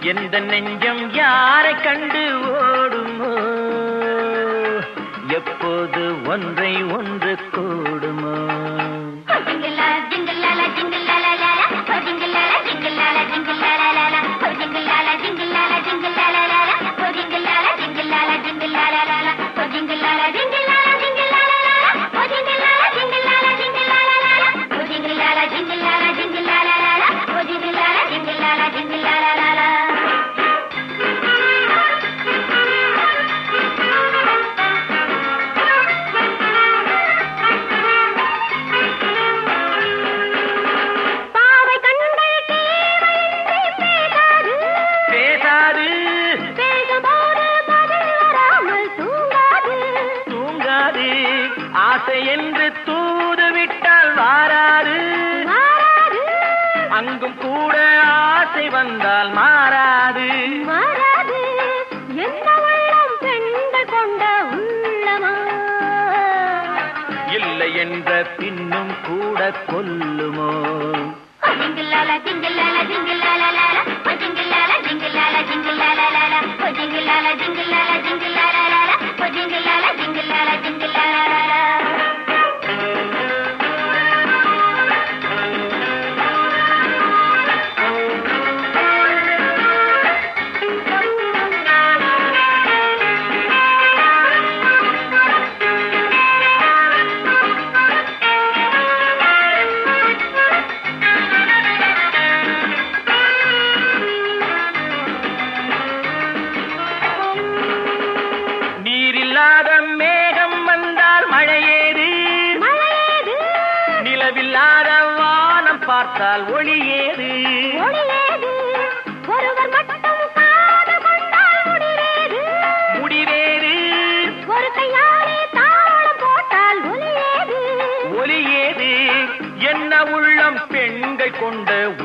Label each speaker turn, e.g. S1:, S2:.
S1: எந்த நெஞ்சம் யாரை கண்டு ஓடுமோ, எப்போது ஒன்றை ஒன்று கூடுமோ. ஆசை என்று தூது விட்டால் வாராது, அங்கும் கூட ஆசை வந்தால் மாறாது.
S2: என்ன உள்ளம் பெண்கள் கொண்ட உள்ளமா,
S1: இல்லை என்ற பின்னும் கூட கொல்லுமோ. மேகம் வந்தால் மழையேது, நிலவில்லாத வானம் பார்த்தால் ஒளியேது.
S2: ஒருவர் மட்டும் காது கொண்டால் முடிவேது,
S1: முடிவேது.
S2: ஒரு கையாலே தாளம் போட்டால் ஒலியேது,
S1: ஒலியேது. என்ன உள்ளம் பெண்கள் கொண்ட